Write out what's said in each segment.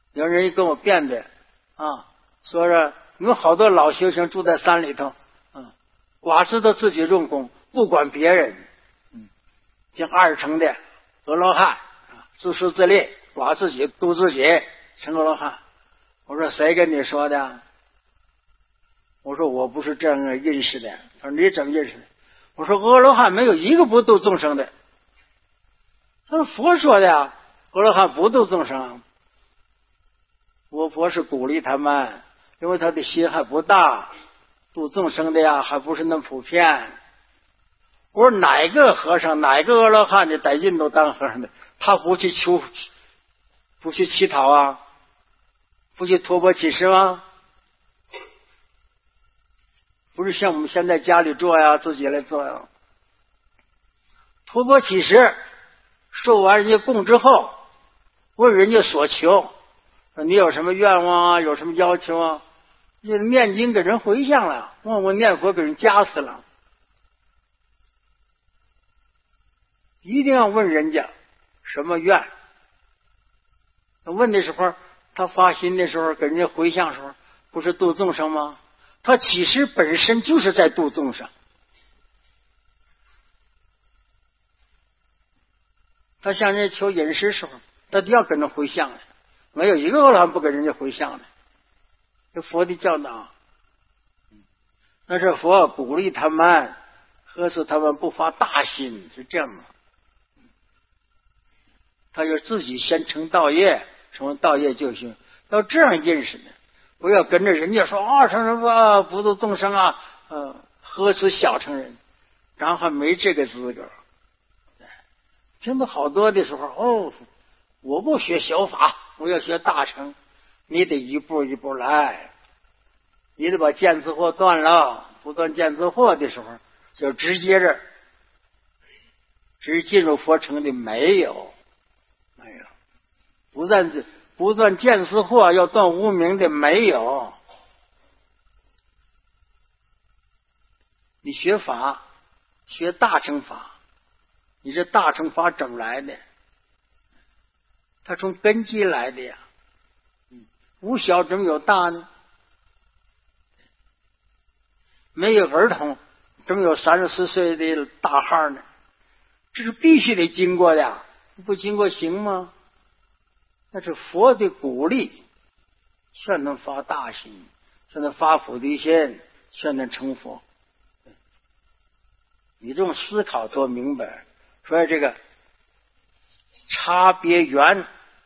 有人跟我辩辩啊，说是有好多老修行住在山里头，寡知道自己用功，不管别人，像二乘的阿罗汉，自私自利，寡自己度自己，成阿罗汉。我说谁跟你说的？我说我不是这样认识的。他说你怎么认识的？我说阿罗汉没有一个不度众生的。他说佛说的呀，阿罗汉不度众生。佛是鼓励他们，因为他的心还不大，度众生的呀还不是那么普遍。我说哪个和尚哪个阿罗汉的在印度当和尚的，他不去乞讨啊，不去托钵乞食吗？不是像我们现在家里做呀，自己来做呀。托钵乞食，受完人家供之后，问人家所求，你有什么愿望啊，有什么要求啊？就念经给人回向了，我念佛给人加死了。一定要问人家什么愿。问的时候，他发心的时候，给人家回向的时候，不是度众生吗？他其实本身就是在度众生。他向人家求饮食时候，他都要跟人回向的，没有一个阿罗汉不给人家回向的。这佛的教导，那是佛鼓励他们，呵斥他们不发大心，是这样的。他就自己先成道业，成为道业就行，要这样认识的，不要跟着人家说成什么不度众生啊，呵斥小乘人，然后还没这个资格。听到好多的时候，我不学小法，我要学大乘，你得一步一步来，你得把见思惑断了，不断见思惑的时候，就直接进入佛乘的没有，不断见思惑要断无明的没有。你学法，学大乘法，你这大乘法怎么来的？它从根基来的呀。无小怎么有大呢？没有儿童怎么有30-40岁的大汉呢？这是必须得经过的呀，不经过行吗？那是佛的鼓励，劝能发大心，劝能发菩提心，劝能成佛。你这种思考多明白。所以这个差别缘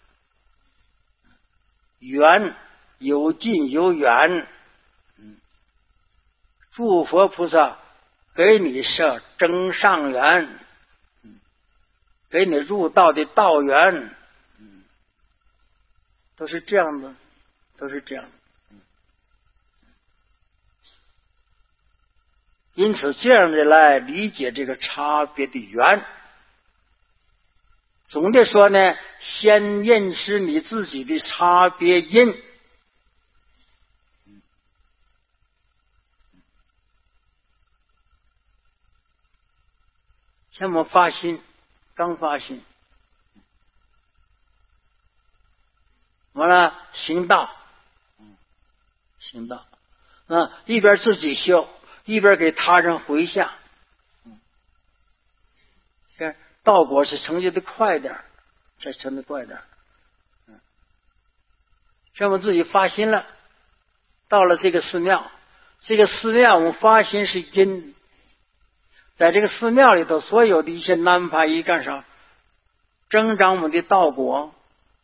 有近有远，诸佛菩萨给你设增上缘，给你入道的道缘，都是这样的，都是这样的。因此这样的来理解这个差别的缘。总的说呢，先认识你自己的差别因。像我们发心，刚发心，完了行道，一边自己修，一边给他人回向。道果是成就的快点，才成的快点。像我们自己发心了，到了这个寺庙，我们发心是因，在这个寺庙里头，所有的一些安排一干啥，增长我们的道果。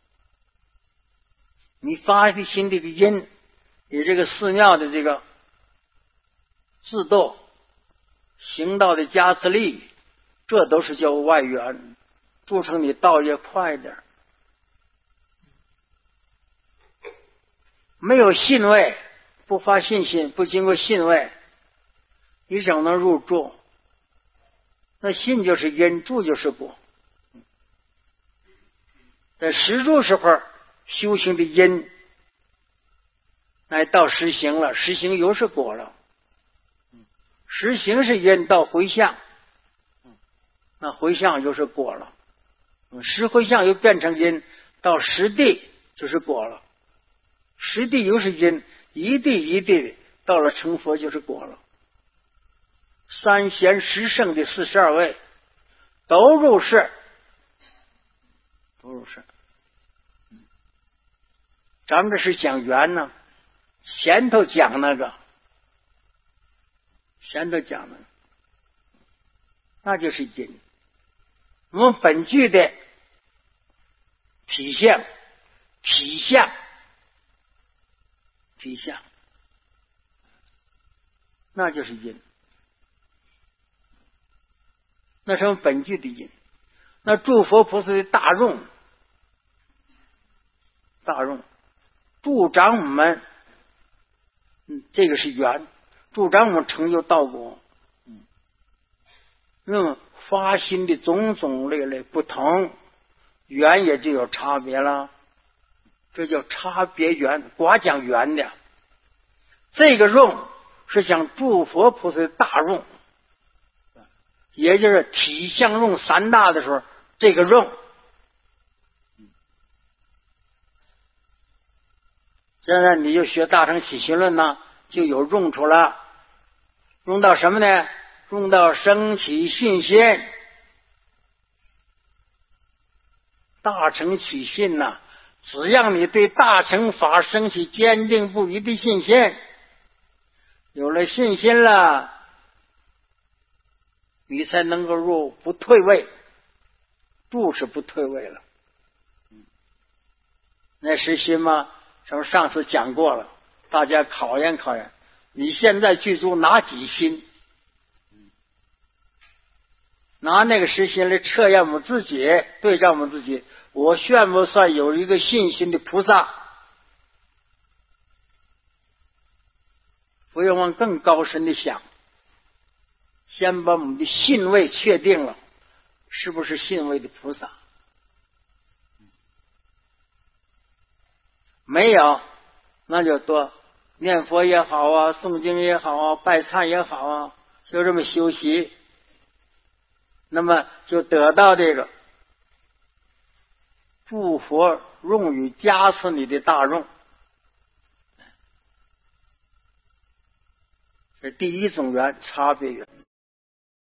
你发的心这个因，你这个寺庙的这个自度行道的加持力，这都是叫外缘，助成你道业快点。没有信位，不发信心，不经过信位，你怎么能入住？那信就是因，住就是果。在实住时候修行的因，到实行了，实行又是果了。实行是因，到回向，那回向就是果了。实回向又变成因，到实地就是果了。 实地又是因，一地一地的，到了成佛就是果了。三贤十圣的42位都入世，都入世。咱们这是讲缘呢，前头讲那个，那就是因。我们本句的体相，那就是因。那是我们本句的因。那诸佛菩萨的大用，助长我们，这个是缘，助长我们成就道果。那么发心的种种类类不同，缘也就有差别了。这叫差别缘，光讲缘的。这个用是讲诸佛菩萨的大用，也就是体相用三大的时候，这个用。现在你就学大乘起信论呢，就有用处了。用到什么呢？用到升起信心。大乘起信呐，只要你对大乘法升起坚定不移的信心，有了信心了，你才能够入不退位，入是不退位了。那实心吗？什么上次讲过了，大家考验考验，你现在具足哪几心？拿那个实心来测验我们自己，对照我们自己，我算不算有一个信心的菩萨？不用往更高深的想，先把我们的信位确定了，是不是信位的菩萨？没有，那就多念佛也好啊，诵经也好啊，拜忏也好啊，就这么修习，那么就得到这个诸佛用于加持你的大用。这第一种缘，差别缘。